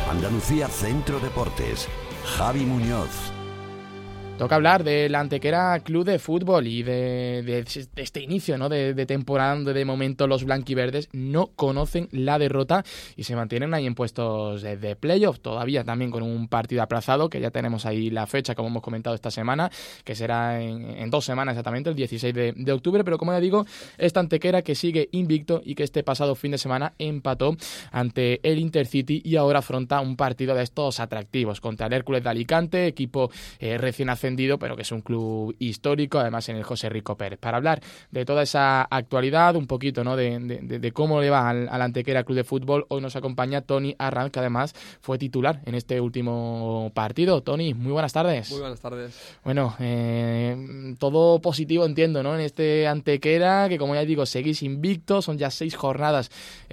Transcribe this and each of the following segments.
Andalucía Centro Deportes. Javi Muñoz. Toca hablar del Antequera Club de Fútbol y de este inicio, ¿no?, de temporada donde de momento los blanquiverdes no conocen la derrota y se mantienen ahí en puestos de playoff, todavía también con un partido aplazado, que ya tenemos ahí la fecha, como hemos comentado esta semana, que será en 2 semanas exactamente, el 16 de octubre, pero como ya digo, esta Antequera que sigue invicto y que este pasado fin de semana empató ante el Intercity y ahora afronta un partido de estos atractivos contra el Hércules de Alicante, equipo recién ascendido, pero que es un club histórico, además en el José Rico Pérez. Para hablar de toda esa actualidad, un poquito, ¿no?, de cómo le va al Antequera Club de Fútbol, hoy nos acompaña Toni Arranz, que además fue titular en este último partido. Toni, muy buenas tardes. Muy buenas tardes. Bueno, todo positivo entiendo, ¿no?, en este Antequera, que como ya digo, seguís invictos, son ya 6 jornadas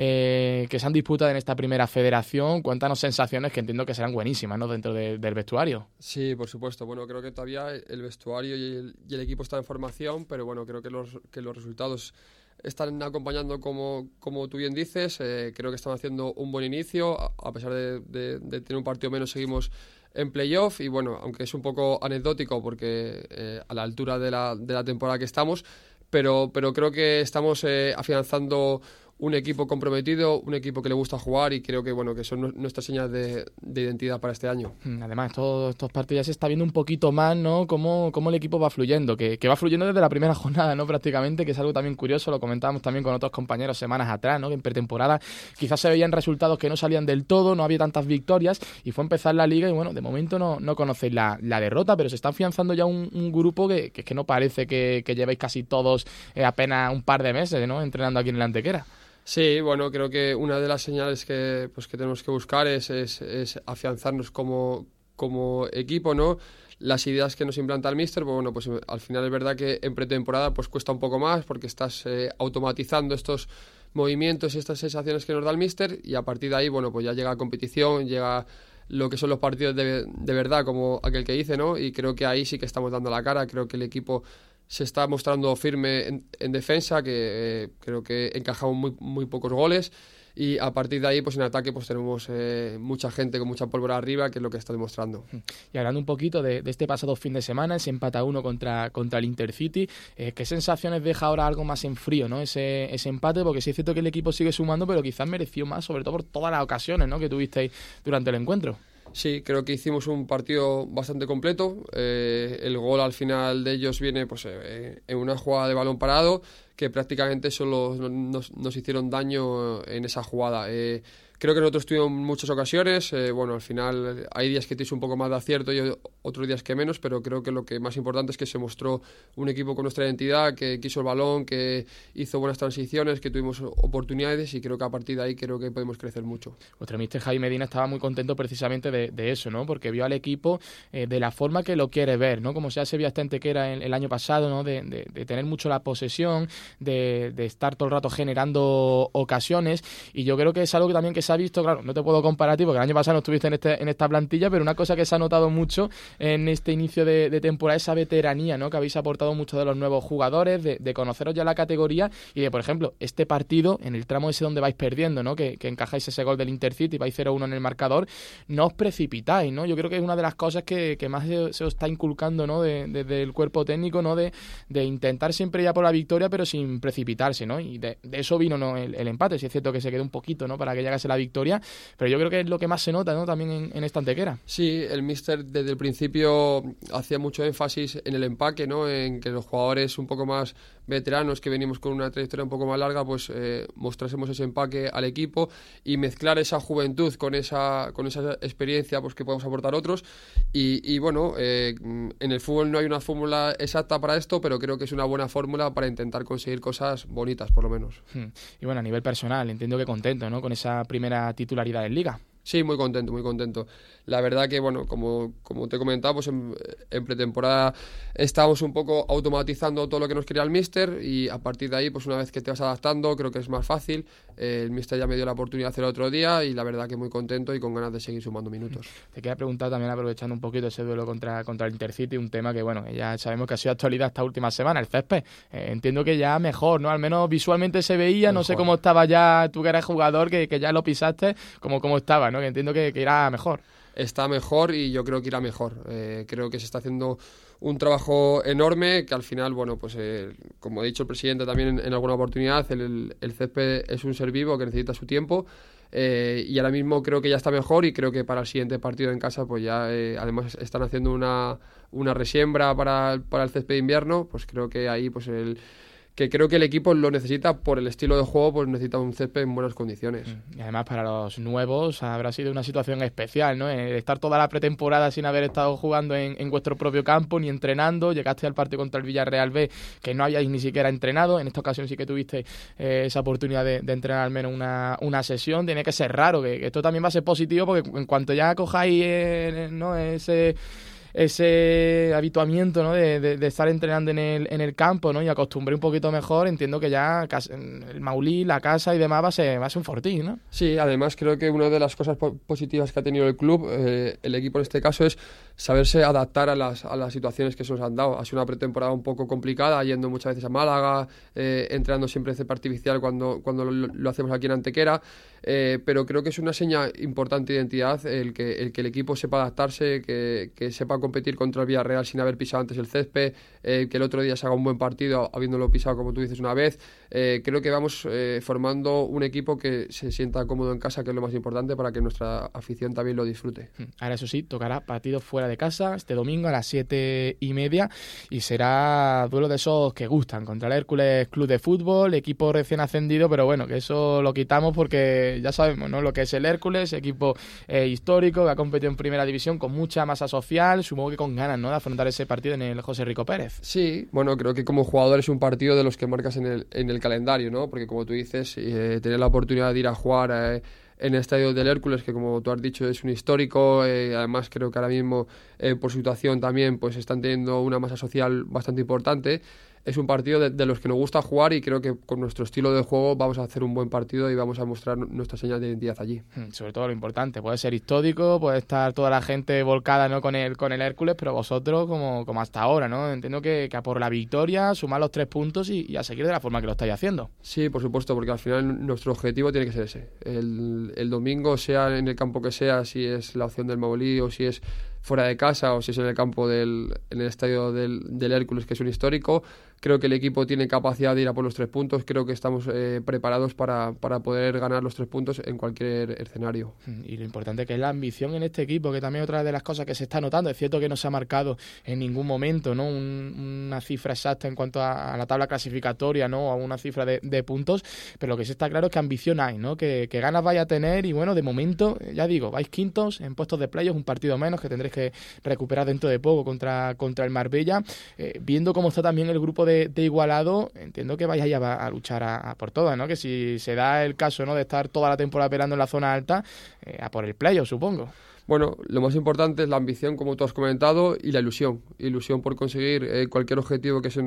que se han disputado en esta primera federación. Cuéntanos sensaciones que entiendo que serán buenísimas, ¿no?, dentro del vestuario. Sí, por supuesto. Bueno, creo que todavía el vestuario y el equipo están en formación, pero bueno, creo que los resultados están acompañando como tú bien dices. Creo que están haciendo un buen inicio, a pesar de tener un partido menos, seguimos en playoff y bueno, aunque es un poco anecdótico porque a la altura de la temporada que estamos, pero creo que estamos afianzando un equipo comprometido, un equipo que le gusta jugar y creo que bueno, que son nuestras señas de identidad para este año. Además, todos estos partidos ya se está viendo un poquito más, ¿no?, cómo el equipo va fluyendo, que va fluyendo desde la primera jornada, ¿no?, prácticamente, que es algo también curioso, lo comentábamos también con otros compañeros semanas atrás, ¿no?, que en pretemporada quizás se veían resultados que no salían del todo, no había tantas victorias y fue empezar la liga y bueno, de momento no conocéis la derrota, pero se está afianzando ya un grupo que no parece que llevéis casi todos apenas un par de meses, ¿no?, entrenando aquí en el Antequera. Sí, bueno, creo que una de las señales que tenemos que buscar es afianzarnos como equipo, ¿no? Las ideas que nos implanta el míster, pues bueno, pues al final es verdad que en pretemporada pues cuesta un poco más porque estás automatizando estos movimientos y estas sensaciones que nos da el míster y a partir de ahí, bueno, pues ya llega la competición, llega lo que son los partidos de verdad, como aquel que dice, ¿no? Y creo que ahí sí que estamos dando la cara, creo que el equipo se está mostrando firme en defensa, que creo que encajamos muy pocos goles y a partir de ahí pues en ataque pues tenemos mucha gente con mucha pólvora arriba, que es lo que está demostrando. Y hablando un poquito de este pasado fin de semana, ese empate a 1 contra el Intercity, ¿qué sensaciones deja ahora algo más en frío, ¿no?, ese empate? Porque sí es cierto que el equipo sigue sumando, pero quizás mereció más, sobre todo por todas las ocasiones, ¿no?, que tuvisteis durante el encuentro. Sí, creo que hicimos un partido bastante completo. El gol al final de ellos viene pues en una jugada de balón parado, que prácticamente solo nos hicieron daño en esa jugada. Creo que nosotros tuvimos muchas ocasiones, bueno, al final hay días que tienes un poco más de acierto y otros días que menos, pero creo que lo que más importante es que se mostró un equipo con nuestra identidad, que quiso el balón, que hizo buenas transiciones, que tuvimos oportunidades y creo que a partir de ahí creo que podemos crecer mucho. Vuestro míster Javi Medina estaba muy contento precisamente de eso, ¿no?, porque vio al equipo de la forma que lo quiere ver, ¿no?, como ya se vio hasta Antequera el año pasado, ¿no?, de tener mucho la posesión, de estar todo el rato generando ocasiones, y yo creo que es algo que también que se ha visto, claro, no te puedo comparar a ti porque el año pasado no estuviste en esta plantilla, pero una cosa que se ha notado mucho en este inicio de temporada es esa veteranía, ¿no?, que habéis aportado muchos de los nuevos jugadores, de conoceros ya la categoría y de, por ejemplo, este partido, en el tramo ese donde vais perdiendo, ¿no?, que encajáis ese gol del Intercity, vais 0-1 en el marcador, no os precipitáis, ¿no? Yo creo que es una de las cosas que más se os está inculcando, ¿no?, desde el cuerpo técnico, ¿no?, de intentar siempre ya por la victoria, pero sin precipitarse, ¿no? Y de eso vino, ¿no?, el empate. Sí es cierto que se quedó un poquito, ¿no?, para que llegase la victoria, pero yo creo que es lo que más se nota, ¿no?, también en esta Antequera. Sí, el míster desde el principio hacía mucho énfasis en el empaque, ¿no?, en que los jugadores un poco más veteranos, que venimos con una trayectoria un poco más larga, pues mostrásemos ese empaque al equipo y mezclar esa juventud con esa experiencia pues que podemos aportar otros y bueno, en el fútbol no hay una fórmula exacta para esto, pero creo que es una buena fórmula para intentar conseguir cosas bonitas, por lo menos. Y bueno, a nivel personal, entiendo que contento, ¿no?, con esa primera titularidad en Liga. Sí, muy contento, muy contento. La verdad que, bueno, como te he comentado, pues en pretemporada estábamos un poco automatizando todo lo que nos quería el míster y a partir de ahí, pues una vez que te vas adaptando, creo que es más fácil. El míster ya me dio la oportunidad de hacer otro día y la verdad que muy contento y con ganas de seguir sumando minutos. Te quería preguntar también, aprovechando un poquito ese duelo contra el Intercity, un tema que, bueno, ya sabemos que ha sido actualidad esta última semana, el césped. Entiendo que ya mejor, ¿no? Al menos visualmente se veía, mejor. No sé cómo estaba ya, tú que eres jugador, que ya lo pisaste, como estaba, ¿no?, ¿no? Que entiendo que irá mejor. Está mejor y yo creo que irá mejor. Creo que se está haciendo un trabajo enorme que al final, bueno, pues como ha dicho el presidente también en alguna oportunidad, el césped es un ser vivo que necesita su tiempo. Y ahora mismo creo que ya está mejor y creo que para el siguiente partido en casa pues ya además están haciendo una resiembra para el césped de invierno. Pues creo que ahí pues creo que el equipo lo necesita por el estilo de juego, pues necesita un césped en buenas condiciones. Y además para los nuevos habrá sido una situación especial, ¿no? Estar toda la pretemporada sin haber estado jugando en vuestro propio campo ni entrenando, llegaste al partido contra el Villarreal B que no habíais ni siquiera entrenado, en esta ocasión sí que tuviste esa oportunidad de entrenar al menos una sesión. Tiene que ser raro, que esto también va a ser positivo porque en cuanto ya cojáis ¿no? ese habituamiento, ¿no? de estar entrenando en el campo, ¿no? Y acostumbré un poquito mejor, entiendo que ya el Maulí, la casa y demás va a ser un fortín, ¿no? Sí, además creo que una de las cosas positivas que ha tenido el club, el equipo en este caso, es saberse adaptar a las situaciones que se nos han dado. Ha sido una pretemporada un poco complicada, yendo muchas veces a Málaga, entrenando siempre en césped artificial cuando lo hacemos aquí en Antequera, pero creo que es una seña importante de identidad el que el equipo sepa adaptarse, que sepa competir contra el Villarreal sin haber pisado antes el césped, que el otro día se haga un buen partido habiéndolo pisado como tú dices una vez. Creo que vamos formando un equipo que se sienta cómodo en casa, que es lo más importante para que nuestra afición también lo disfrute. Ahora eso sí, tocará partido fuera de casa este domingo a las 7:30 y será duelo de esos que gustan contra el Hércules Club de Fútbol, equipo recién ascendido, pero bueno, que eso lo quitamos porque ya sabemos, ¿no? Lo que es el Hércules, equipo histórico que ha competido en primera división con mucha masa social, supongo que con ganas, ¿no? De afrontar ese partido en el José Rico Pérez. Sí, bueno, creo que como jugador es un partido de los que marcas en el calendario, ¿no? Porque como tú dices, tener la oportunidad de ir a jugar en el estadio del Hércules, que como tú has dicho es un histórico, además creo que ahora mismo por su situación también pues están teniendo una masa social bastante importante. Es un partido de los que nos gusta jugar y creo que con nuestro estilo de juego vamos a hacer un buen partido y vamos a mostrar nuestra señal de identidad allí. Sobre todo lo importante, puede ser histórico, puede estar toda la gente volcada, ¿no? con el Hércules, pero vosotros como hasta ahora, ¿no? Entiendo que a por la victoria, sumar los 3 puntos y a seguir de la forma que lo estáis haciendo. Sí, por supuesto, porque al final nuestro objetivo tiene que ser ese. El domingo, sea en el campo que sea, si es la opción del Maulí o si es fuera de casa o si es en el campo en el estadio del Hércules, que es un histórico, creo que el equipo tiene capacidad de ir a por los 3 puntos, creo que estamos preparados para poder ganar los 3 puntos en cualquier escenario. Y lo importante que es la ambición en este equipo, que también otra de las cosas que se está notando, es cierto que no se ha marcado en ningún momento, ¿no? una cifra exacta en cuanto a la tabla clasificatoria, ¿no? A una cifra de puntos, pero lo que sí está claro es que ambición hay, ¿no? Que ganas vaya a tener y bueno, de momento, ya digo, vais quintos en puestos de playoff, un partido menos que tendréis que recuperar dentro de poco contra el Marbella. Viendo cómo está también el grupo de Igualado, entiendo que vais a luchar a por todas, ¿no? Que si se da el caso, ¿no? de estar toda la temporada peleando en la zona alta, a por el playoff, supongo. Bueno, lo más importante es la ambición, como tú has comentado, y la ilusión por conseguir cualquier objetivo que se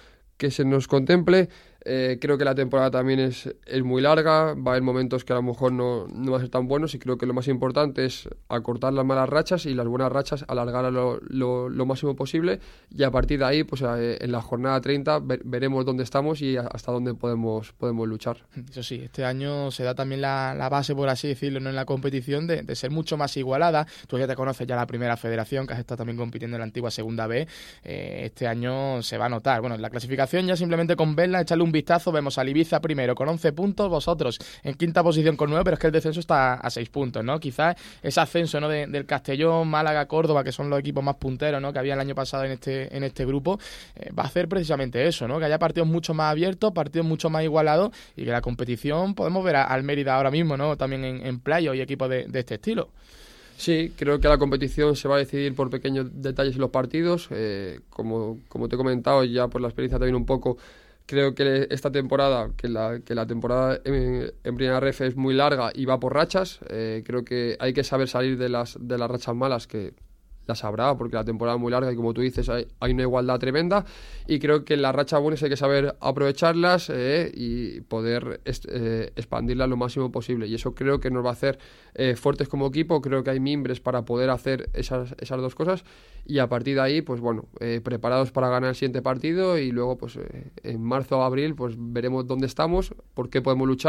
nos contemple. Creo que la temporada también es muy larga, va a haber momentos que a lo mejor no va a ser tan buenos y creo que lo más importante es acortar las malas rachas y las buenas rachas alargar lo máximo posible y a partir de ahí pues en la jornada 30 veremos dónde estamos y hasta dónde podemos luchar. Eso sí, este año se da también la base, por así decirlo, ¿no? En la competición de ser mucho más igualada. Tú ya te conoces ya la primera federación, que has estado también compitiendo en la antigua segunda B. Este año se va a notar. Bueno, en la clasificación ya simplemente con verla, echarle un vistazo, vemos al Ibiza primero con 11 puntos, vosotros en quinta posición con 9, pero es que el descenso está a 6 puntos, ¿no? Quizás ese ascenso, ¿no? del Castellón, Málaga, Córdoba, que son los equipos más punteros, ¿no? que había el año pasado en este grupo, va a hacer precisamente eso, ¿no? Que haya partidos mucho más abiertos, partidos mucho más igualados y que la competición podemos ver al Mérida ahora mismo, ¿no? También en playa y equipos de este estilo. Sí, creo que la competición se va a decidir por pequeños detalles en los partidos. Como te he comentado, ya por la experiencia también un poco, creo que esta temporada, que la temporada en Primera Ref es muy larga y va por rachas. Creo que hay que saber salir de las rachas malas, que las habrá porque la temporada es muy larga y como tú dices hay una igualdad tremenda y creo que las rachas buenas hay que saber aprovecharlas y poder expandirlas lo máximo posible y eso creo que nos va a hacer fuertes como equipo. Creo que hay mimbres para poder hacer esas dos cosas y a partir de ahí pues bueno, preparados para ganar el siguiente partido y luego pues en marzo o abril pues veremos dónde estamos, por qué podemos luchar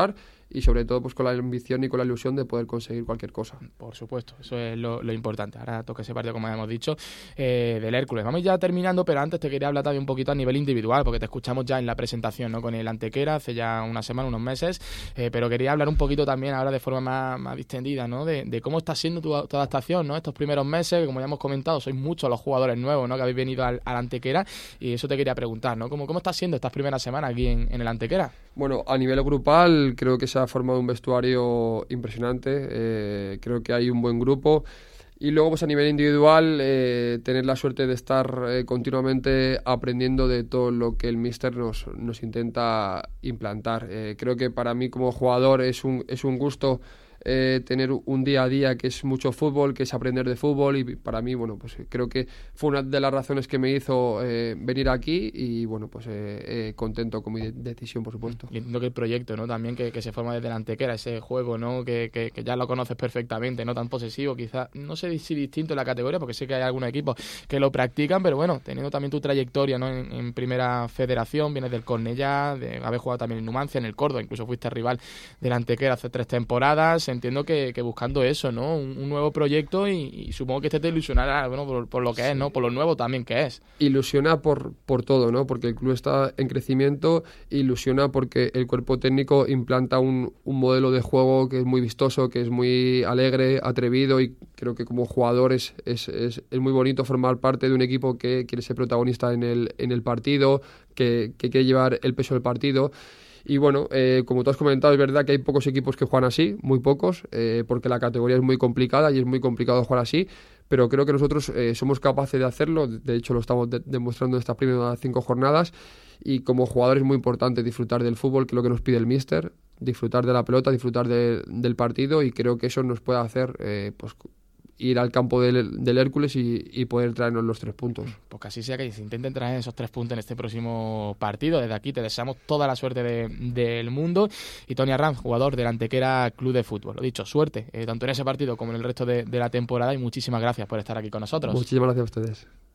y sobre todo pues con la ambición y con la ilusión de poder conseguir cualquier cosa. Por supuesto, eso es lo importante. Ahora toca ese partido, como hemos dicho, del Hércules. Vamos ya terminando, pero antes te quería hablar también un poquito a nivel individual, porque te escuchamos ya en la presentación, ¿no? Con el Antequera hace ya una semana, unos meses, pero quería hablar un poquito también ahora de forma más distendida, ¿no? De cómo está siendo tu adaptación, ¿no? Estos primeros meses, que como ya hemos comentado, sois muchos los jugadores nuevos, ¿no? Que habéis venido al Antequera, y eso te quería preguntar, ¿no? ¿Cómo está siendo estas primeras semanas aquí en el Antequera? Bueno, a nivel grupal creo que se ha formado un vestuario impresionante, creo que hay un buen grupo. Y luego, pues a nivel individual, tener la suerte de estar continuamente aprendiendo de todo lo que el míster nos intenta implantar. Creo que para mí como jugador es un gusto tener un día a día que es mucho fútbol, que es aprender de fútbol, y para mí, bueno, pues creo que fue una de las razones que me hizo venir aquí, y bueno, pues contento con mi decisión, por supuesto. Y entiendo que el proyecto, ¿no? También que se forma desde la Antequera, ese juego, ¿no? Que ya lo conoces perfectamente, no tan posesivo, quizás, no sé si distinto en la categoría, porque sé que hay algunos equipos que lo practican, pero bueno, teniendo también tu trayectoria, ¿no? En primera federación, vienes del Cornellá, de haber jugado también en Numancia, en el Córdoba, incluso fuiste rival de la Antequera hace 3 temporadas. Entiendo que buscando eso, ¿no? Un nuevo proyecto, y supongo que este te ilusionará, bueno, por lo que sí es, ¿no? Por lo nuevo también que es. Ilusiona por todo, ¿no? Porque el club está en crecimiento, ilusiona porque el cuerpo técnico implanta un modelo de juego que es muy vistoso, que es muy alegre, atrevido, y creo que como jugador es muy bonito formar parte de un equipo que quiere ser protagonista en el partido, que quiere llevar el peso del partido. Y bueno, como tú has comentado, es verdad que hay pocos equipos que juegan así, muy pocos, porque la categoría es muy complicada y es muy complicado jugar así, pero creo que nosotros somos capaces de hacerlo. De hecho lo estamos demostrando en estas primeras 5 jornadas, y como jugador es muy importante disfrutar del fútbol, que es lo que nos pide el míster, disfrutar de la pelota, disfrutar del partido, y creo que eso nos puede hacer pues ir al campo del Hércules y poder traernos los 3 puntos. Pues que así sea, que se intenten traer esos 3 puntos en este próximo partido. Desde aquí te deseamos toda la suerte del mundo. Y Toni Arranz, jugador del Antequera Club de Fútbol. Lo dicho, suerte, tanto en ese partido como en el resto de la temporada, y muchísimas gracias por estar aquí con nosotros. Muchísimas gracias a ustedes.